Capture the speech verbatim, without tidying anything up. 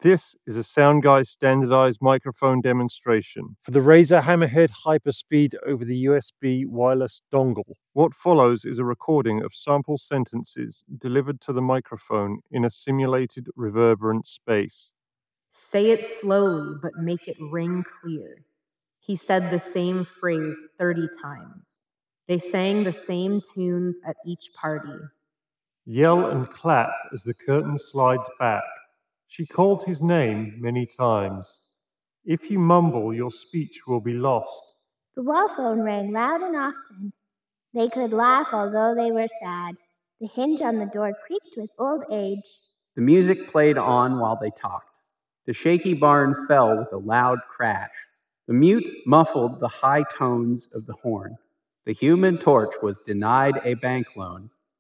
This is a SoundGuys standardized microphone demonstration for the Razer Hammerhead Hyperspeed over the U S B wireless dongle. What follows is a recording of sample sentences delivered to the microphone in a simulated reverberant space. Say it slowly, but make it ring clear. He said the same phrase thirty times. They sang the same tunes at each party. Yell and clap as the curtain slides back. She called his name many times. If you mumble, your speech will be lost. The wall phone rang loud and often. They could laugh although they were sad. The hinge on the door creaked with old age. The music played on while they talked. The shaky barn fell with a loud crash. The mute muffled the high tones of the horn. The Human Torch was denied a bank loan